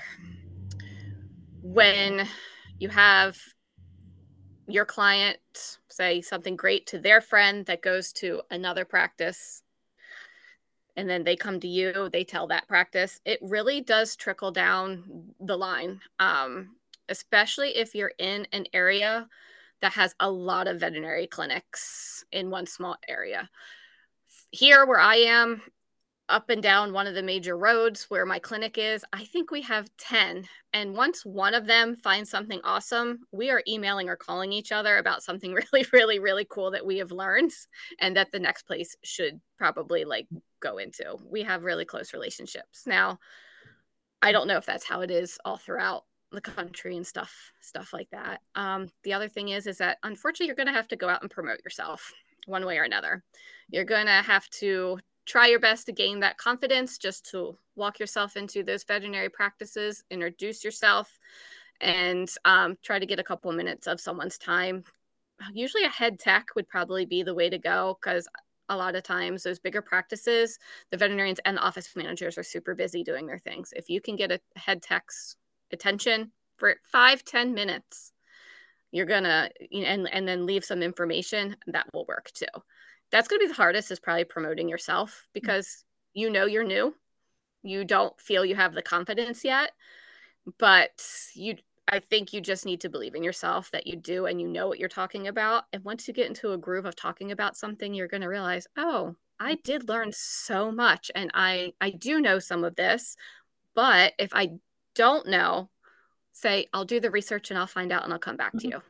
When you have your client say something great to their friend that goes to another practice and then they come to you, they tell that practice, it really does trickle down the line, um, especially if you're in an area that has a lot of veterinary clinics in one small area. Here where I am, up and down one of the major roads where my clinic is, I think we have ten. And once one of them finds something awesome, we are emailing or calling each other about something really, really, really cool that we have learned and that the next place should probably like go into. We have really close relationships. Now, I don't know if that's how it is all throughout the country and stuff, stuff like that. Um, the other thing is, is that unfortunately you're going to have to go out and promote yourself one way or another. You're going to have to try your best to gain that confidence just to walk yourself into those veterinary practices, introduce yourself, and um, try to get a couple of minutes of someone's time. Usually a head tech would probably be the way to go because a lot of times those bigger practices, the veterinarians and the office managers are super busy doing their things. If you can get a head tech's attention for five, ten minutes, you're gonna, you know, and, and then leave some information, that will work too. That's gonna be the hardest is probably promoting yourself because you know you're new. You don't feel you have the confidence yet, but you I think you just need to believe in yourself that you do and you know what you're talking about. And once you get into a groove of talking about something, you're going to realize, "Oh, I did learn so much and I I do know some of this, but if I don't know, say I'll do the research and I'll find out and I'll come back to you."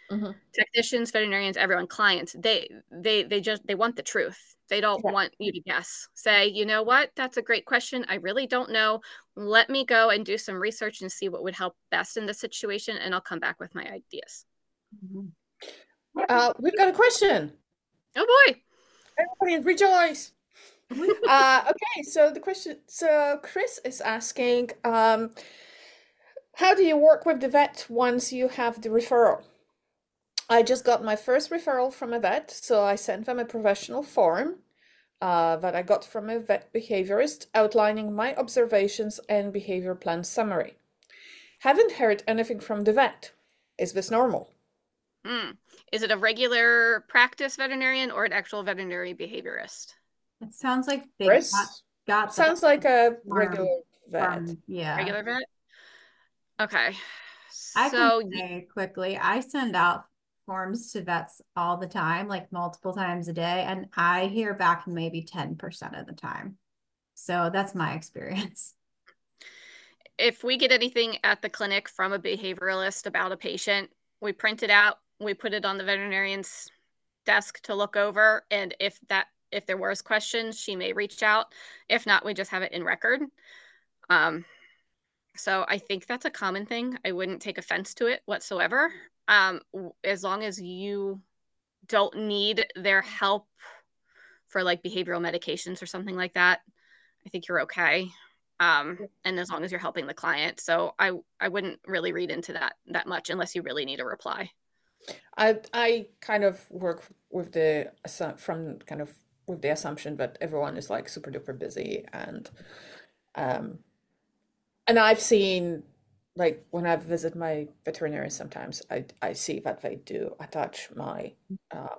Mhm.
Technicians, veterinarians, everyone, clients, they they they just they want the truth. They don't
Yeah.
want you to guess. Say, you know what? That's a great question. I really don't know. Let me go and do some research and see what would help best in this situation, and I'll come back with my ideas.
Mhm.
Uh, we've got a question.
Oh boy.
Everybody rejoice. Uh, okay, so the question, so Chris is asking, um, how do you work with the vet once you have the referral? I just got my first referral from a vet, so I sent them a professional form uh, that I got from a vet behaviorist outlining my observations and behavior plan summary. Haven't heard anything from the vet. Is this normal?
Hmm. Is it a regular practice veterinarian or an actual veterinary behaviorist?
It sounds like they got,
Chris?
got the
Sounds like a regular
form
vet.
from, yeah.
Regular vet? Okay.
I can
So,
say quickly, I send out forms to vets all the time, like multiple times a day, and I hear back maybe ten percent of the time. So that's my experience.
if we get anything at the clinic from a behavioralist about a patient, we print it out, we put it on the veterinarian's desk to look over, and if that if there was questions, she may reach out. If not, we just have it in record. Um, so I think that's a common thing. I wouldn't take offense to it whatsoever. Um, as long as you don't need their help for like behavioral medications or something like that, I think you're okay. Um, and as long as you're helping the client. So I I wouldn't really read into that that much unless you really need a reply.
I I kind of work with the assu- from kind of with the assumption that everyone is like super duper busy and um and I've seen like when I visit my veterinarian sometimes I I see that they do attach my uh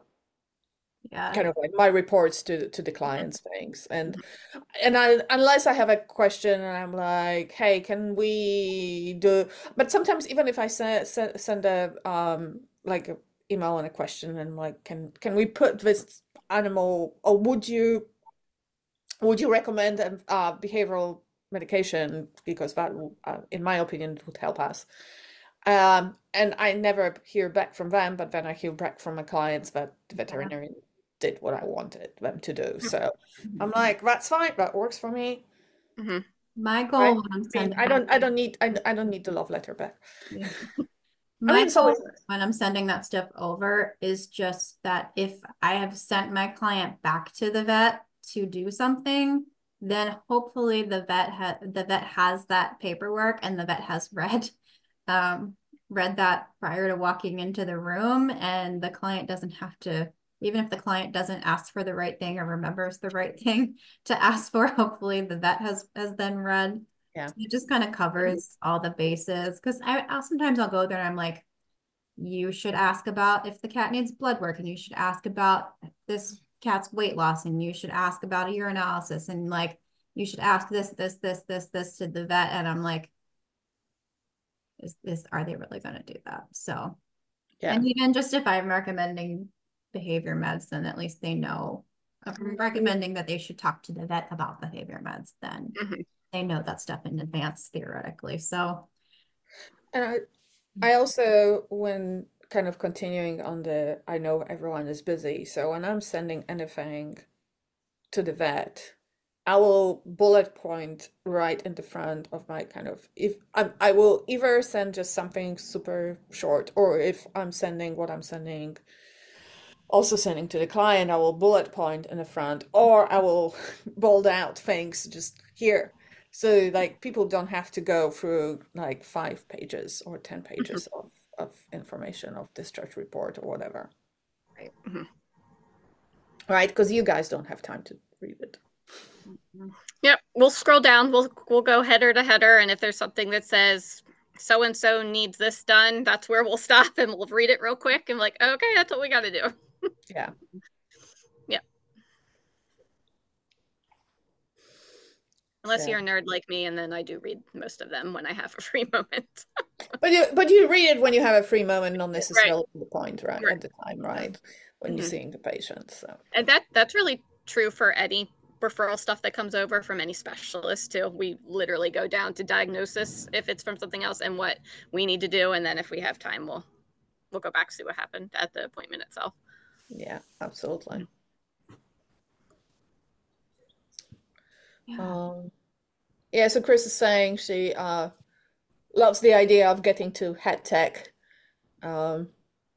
Yeah.
kind of like my reports to to the clients things and and I unless I have a question and I'm like, hey, can we do, but sometimes even if I send send, send a um like a email and a question and like can can we put this animal, or would you would you recommend a uh, behavioral medication because that uh, in my opinion would help us, um and I never hear back from them, but then I hear back from my clients that the veterinarian did what I wanted them to do. So I'm like, that's fine, that works for me.
Mm-hmm.
My
Right?
goal when I'm
I mean,
sending
I
that,
don't, I don't need, I, I don't need the love letter back.
yeah.
I mean,
My
it's
goal
always nice.
when I'm sending that stuff over is just that if I have sent my client back to the vet to do something, then hopefully the vet ha the vet has that paperwork and the vet has read um read that prior to walking into the room, and the client doesn't have to, even if the client doesn't ask for the right thing or remembers the right thing to ask for, hopefully the vet has has then read.
Yeah.
So it just kind of covers all the bases. Because I I'll, sometimes I'll go there and I'm like, you should ask about if the cat needs blood work, and you should ask about this cat's weight loss, and you should ask about a urinalysis, and like you should ask this, this, this, this, this to the vet. And I'm like, is this, are they really going to do that? So,
Yeah.
and even just if I'm recommending behavior meds, then at least they know. If I'm recommending that they should talk to the vet about behavior meds, then
Mm-hmm.
they know that stuff in advance theoretically. So,
And I, I also, when kind of continuing on the, I know everyone is busy, so when I'm sending anything to the vet, I will bullet point right in the front of my kind of, if I, I will either send just something super short, or if I'm sending what I'm sending, also sending to the client, I will bullet point in the front, or I will bold out things just here. So like people don't have to go through like five pages or ten pages of, of information of discharge report or whatever.
right.
Mm-hmm.
Right? Because you guys don't have time to read it.
Yep, we'll scroll down. We'll we'll go header to header, and if there's something that says so and so needs this done, that's where we'll stop and we'll read it real quick and like, okay, that's what we got to do.
Yeah.
Yep. Unless
So,
you're a nerd like me, and then I do read most of them when I have a free moment.
but you but you read it when you have a free moment, not
Right,
necessarily at the point, right?
right.
At the time, right? When you're
Mhm.
seeing the patient. So
And that that's really true for any referral stuff that comes over from any specialist too. We literally go down to diagnosis if it's from something else and what we need to do, and then if we have time, we'll we'll go back to see what happened at the appointment itself.
Yeah, absolutely.
Yeah.
Um, yeah, so Chris is saying she uh, loves the idea of getting to head tech. Um,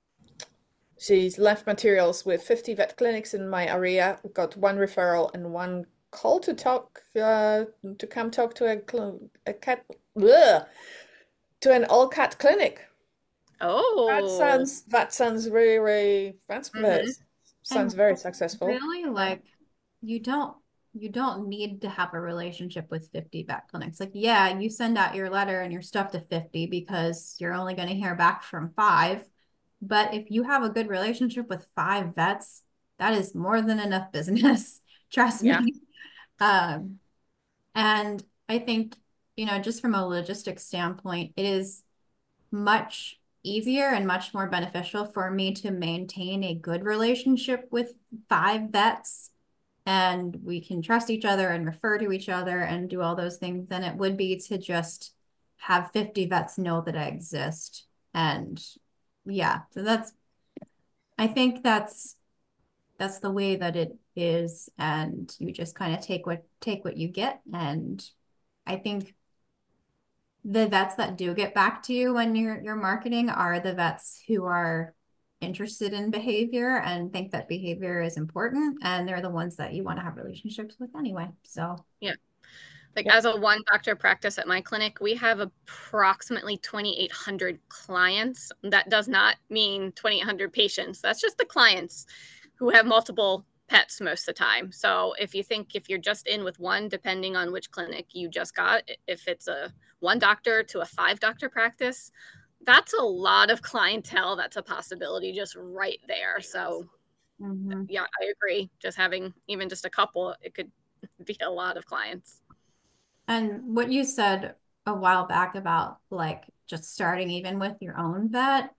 she's left materials with fifty vet clinics in my area, got one referral and one call to talk, uh, to come talk to a, a cat, bleh, to an all cat clinic.
Oh,
That sounds, that sounds really, really, that's,
Mhm.
sounds
And
very successful.
Really, like you don't you don't need to have a relationship with fifty vet clinics. Like, yeah, you send out your letter and your stuff to fifty because you're only going to hear back from five. But if you have a good relationship with five vets, that is more than enough business. Trust
Yeah.
me. Um, and I think, you know, just from a logistics standpoint, it is much easier and much more beneficial for me to maintain a good relationship with five vets, and we can trust each other and refer to each other and do all those things than it would be to just have fifty vets know that I exist. And yeah, so that's, I think that's that's the way that it is, and you just kind of take what take what you get. And I think the vets that do get back to you when you're you're marketing are the vets who are interested in behavior and think that behavior is important, and they're the ones that you want to have relationships with anyway. So
Yeah. Like
Yeah.
as a one doctor practice at my clinic, we have approximately twenty-eight hundred clients. That does not mean twenty-eight hundred patients. That's just the clients who have multiple pets most of the time. So if you think if you're just in with one, depending on which clinic you just got, if it's a one doctor to a five doctor practice, that's a lot of clientele. That's a possibility just right there. So
mhm.
yeah, I agree. Just having even just a couple, it could be a lot of clients.
And what you said a while back about like just starting even with your own vet,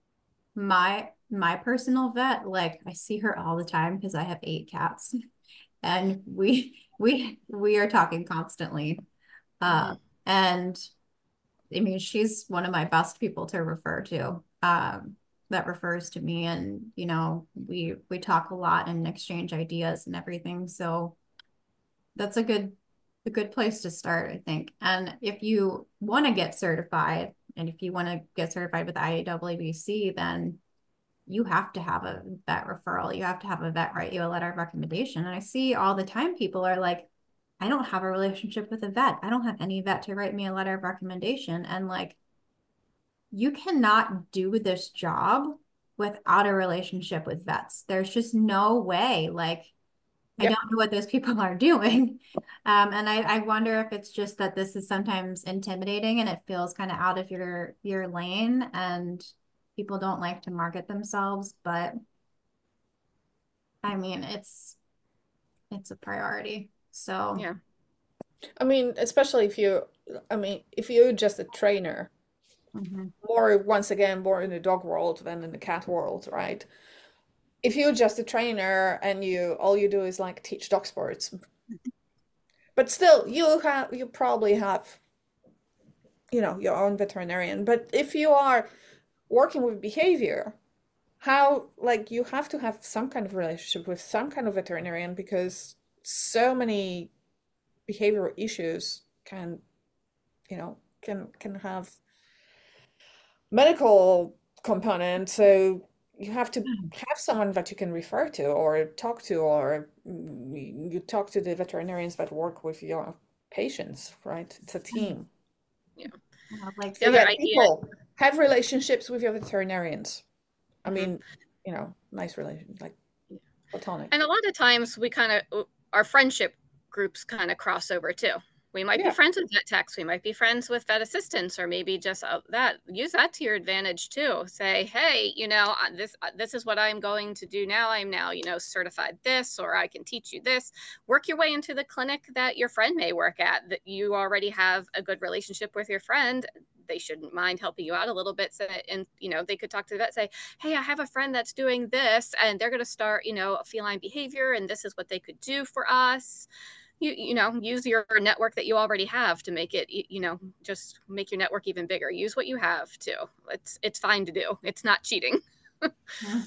my my personal vet, like I see her all the time because I have eight cats, and we we we are talking constantly. Uh,
Mhm.
and I mean, she's one of my best people to refer to. Um, that refers to me, and you know, we we talk a lot and exchange ideas and everything. So that's a good a good place to start, I think. And if you want to get certified, and if you want to get certified with I A W B C, then you have to have a vet referral. You have to have a vet write you a letter of recommendation. And I see all the time people are like, I don't have a relationship with a vet. I don't have any vet to write me a letter of recommendation. And like, you cannot do this job without a relationship with vets. There's just no way. Like, I
Yep.
don't know what those people are doing. Um, and I, I wonder if it's just that this is sometimes intimidating and it feels kind of out of your your lane, and people don't like to market themselves. But I mean, it's it's a priority. So
Yeah.
I mean, especially if you, I mean, if you're just a trainer,
mhm.
more once again, more in the dog world than in the cat world, right? If you're just a trainer and you all you do is like teach dog sports, but still you have you probably have, you know, your own veterinarian. But if you are working with behavior, how like you have to have some kind of relationship with some kind of veterinarian because so many behavioral issues can, you know, can can have medical component, so you have to have someone that you can refer to or talk to, or mm, you talk to the veterinarians that work with your patients, right? It's a team.
Yeah.
Uh, like
The
So
other
yeah,
idea,
people have relationships with your veterinarians. I
Mhm.
mean, you know, nice relation, like platonic.
and a lot of times we kind of, our friendship groups kind of cross over too. We might be
Yeah.
friends with vet techs, we might be friends with vet assistants, or maybe just uh, that. Use that to your advantage too. Say, hey, you know, uh, this uh, this is what I'm going to do now. I'm now, you know, certified this, or I can teach you this. Work your way into the clinic that your friend may work at. That you already have a good relationship with your friend. They shouldn't mind helping you out a little bit. So, and you know, they could talk to the vet, say, hey, I have a friend that's doing this, and they're going to start, you know, feline behavior, and this is what they could do for us. you you know, use your network that you already have to make it, you know, just make your network even bigger. Use what you have too. It's it's fine to do. It's not cheating.
Yeah.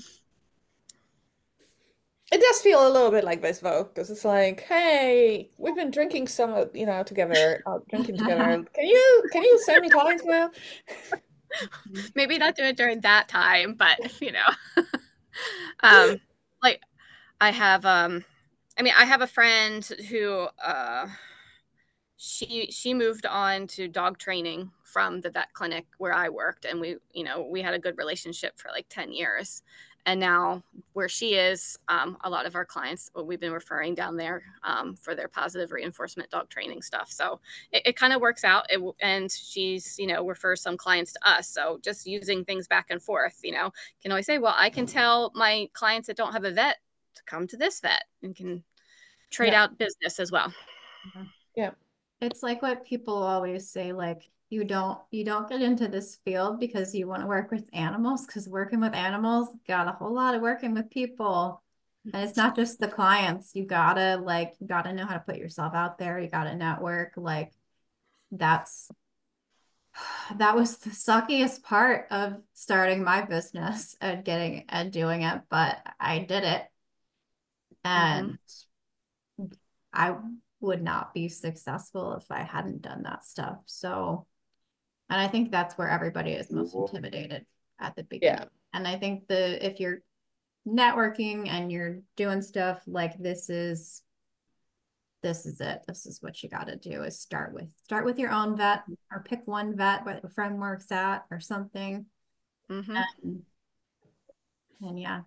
It does feel a little bit like this though, because it's like, hey, we've been drinking some, you know, together, uh, drinking together. Can you can you send me clients now?
Maybe not do it during that time, but you know, um, like I have, um, I mean, I have a friend who, uh, she she moved on to dog training from the vet clinic where I worked, and we, you know, we had a good relationship for like ten years. And now where she is, um, a lot of our clients, well, we've been referring down there um, for their positive reinforcement dog training stuff. So it, it kind of works out. It, and she's, you know, refers some clients to us. So just using things back and forth, you know, can always say, well, I can tell my clients that don't have a vet to come to this vet, and can trade
Yeah,
out business as well.
yeah,
It's like what people always say, like you don't you don't get into this field because you want to work with animals, because working with animals got a whole lot of working with people. And it's not just the clients. You gotta like you gotta know how to put yourself out there. You gotta network. Like that's that was the suckiest part of starting my business and getting and doing it, but I did it.
Mm-hmm.
And I would not be successful if I hadn't done that stuff. So, and I think that's where everybody is most intimidated at the beginning.
yeah.
And I think the if you're networking and you're doing stuff like this is this is it. This is what you got to do is start with start with your own vet, or pick one vet where your friend works at or something.
Mm-hmm.
And, and yeah.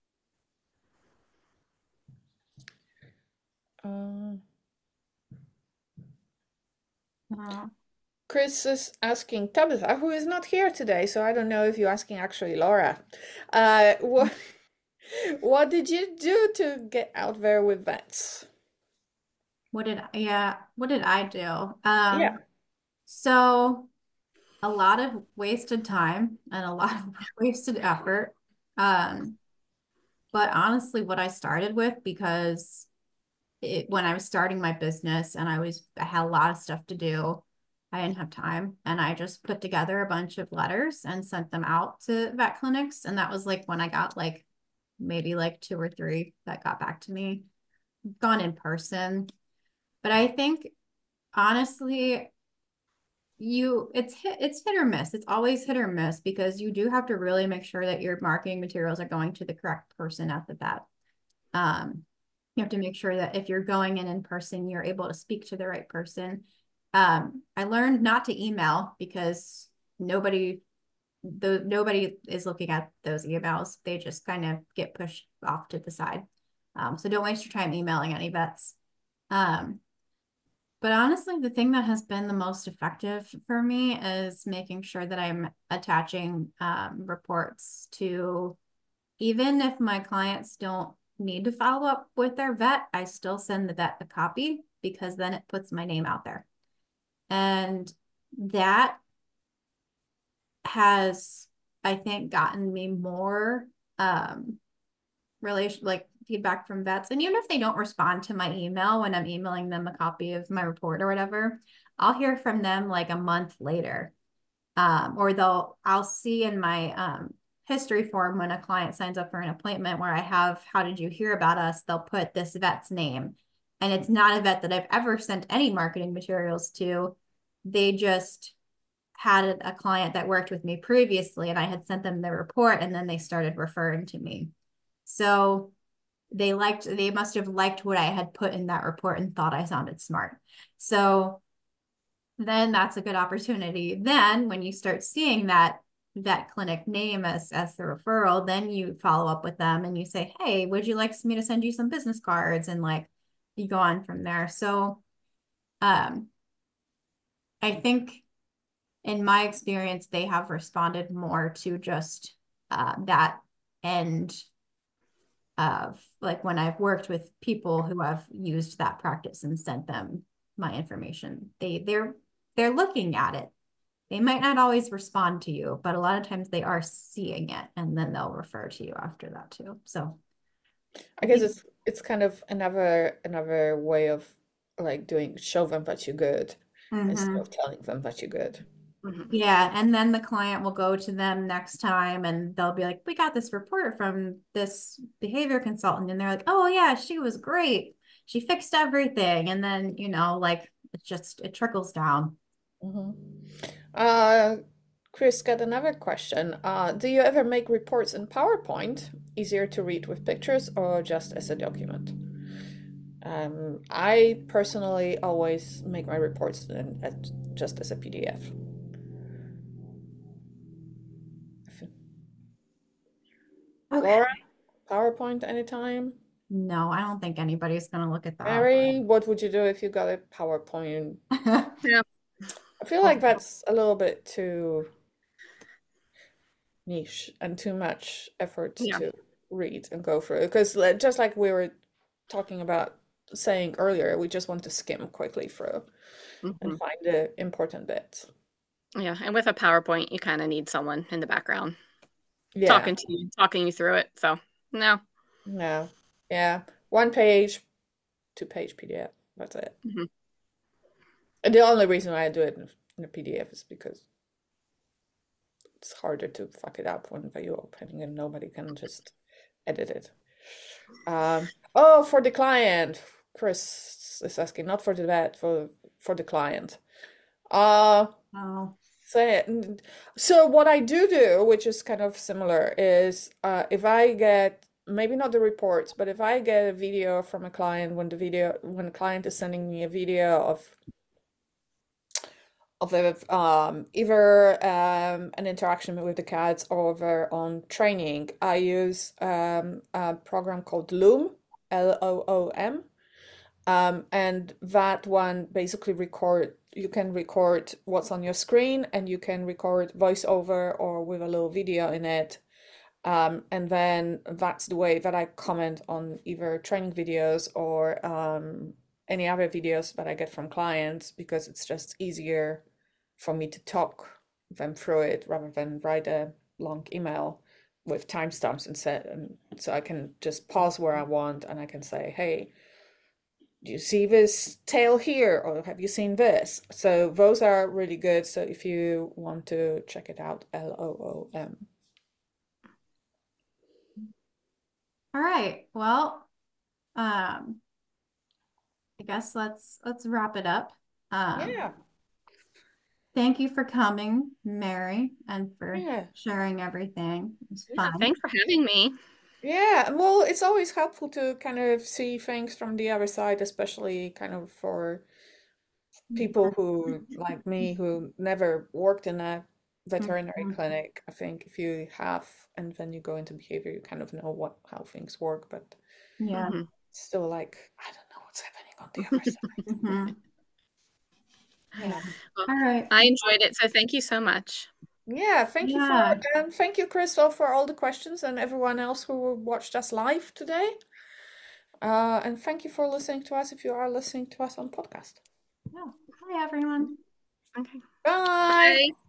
Um,
Uh,
Chris is asking Tabitha, who is not here today, so I don't know if you're asking actually Laura. Uh, what what did you do to get out there with vets?
what did I, yeah, what did I do?
Yeah.
Um, so a lot of wasted time and a lot of wasted effort. Um, but honestly, what I started with, because it, when I was starting my business and I was, I had a lot of stuff to do, I didn't have time. And I just put together a bunch of letters and sent them out to vet clinics. And that was like when I got like maybe like two or three that got back to me, gone in person. But I think honestly, you it's hit it's hit or miss. It's always hit or miss, because you do have to really make sure that your marketing materials are going to the correct person at the vet. Um, you have to make sure that if you're going in in person, you're able to speak to the right person. Um, I learned not to email, because nobody the nobody is looking at those emails. They just kind of get pushed off to the side. Um, so don't waste your time emailing any vets. Um, but honestly, the thing that has been the most effective for me is making sure that I'm attaching um, reports to, even if my clients don't need to follow up with their vet, I still send the vet a copy, because then it puts my name out there. And that has, I think, gotten me more um, relation like feedback from vets. And even if they don't respond to my email when I'm emailing them a copy of my report or whatever, I'll hear from them like a month later. Um, or they'll I'll see in my um, history form when a client signs up for an appointment where I have, how did you hear about us? They'll put this vet's name. And it's not a vet that I've ever sent any marketing materials to. They just had a client that worked with me previously, and I had sent them the report, and then they started referring to me. So they liked, they must have liked what I had put in that report and thought I sounded smart. So then that's a good opportunity. Then when you start seeing that vet clinic name as, as the referral, then you follow up with them and you say, hey, would you like me to send you some business cards? And like, you go on from there. So um, I think in my experience, they have responded more to just uh, that end of like when I've worked with people who have used that practice and sent them my information. They they're they're looking at it. They might not always respond to you, but a lot of times they are seeing it, and then they'll refer to you after that too. So
I guess it's it's kind of another another way of like doing show them that you're good instead
Mhm.
of telling them that you're good.
Mhm.
Yeah, and then the client will go to them next time and they'll be like, we got this report from this behavior consultant. And they're like, oh, yeah, she was great. She fixed everything. And then, you know, like it just, it trickles down.
hmm Uh, Chris got another question. Uh, do you ever make reports in PowerPoint easier to read with pictures or just as a document? Um, I personally always make my reports in, at, just as a P D F.
Okay.
Laura, PowerPoint anytime?
No, I don't think anybody's going to look at that.
Mary, what would you do if you got a PowerPoint?
Yeah.
I feel like that's a little bit too niche and too much effort
Yeah.
to read and go through. Because just like we were talking about saying earlier, we just want to skim quickly through and
Mhm.
find the important bits.
Yeah. And with a PowerPoint, you kind of need someone in the background
Yeah,
talking to you, talking you through it. So no.
yeah, yeah. One page, two page P D F. That's it.
Mhm.
And the only reason why I do it in, in a P D F is because it's harder to fuck it up when you're opening and nobody can just edit it. Um, oh, for the client, Chris is asking, not for the vet, for for the client. Uh,
Oh,
say it. So what I do do, which is kind of similar, is uh, if I get maybe not the reports, but if I get a video from a client when the video when the client is sending me a video of of a, um, either um, an interaction with the cats or their own training, I use um, a program called Loom, L O O M. Um, and that one basically record, you can record what's on your screen and you can record voiceover or with a little video in it. Um, and then that's the way that I comment on either training videos or um, any other videos that I get from clients because it's just easier for me to talk them through it rather than write a long email with timestamps and set. And so I can just pause where I want and I can say, hey, do you see this tail here or have you seen this? So those are really good. So if you want to check it out, L O O M.
all right. Well, um, I guess let's let's wrap it up. Um,
Yeah,
thank you for coming, Mary, and for
yeah.
sharing everything. It was
Yeah.
fun.
Thanks for having me.
Yeah, well, it's always helpful to kind of see things from the other side, especially kind of for people who, like me, who never worked in a veterinary
Mhm.
clinic. I think if you have, and then you go into behavior, you kind of know what how things work, but
Yeah.
Mhm.
still like, I don't know what's happening on the other side.
Mhm.
Yeah.
Well,
All right.
I enjoyed it, so thank you so much.
Yeah, thank you for,
Yeah.
and thank you, Crystal, for all the questions and everyone else who watched us live today. Uh, and thank you for listening to us if you are listening to us on podcast.
Yeah. Hi, everyone.
Okay.
Bye.
Bye.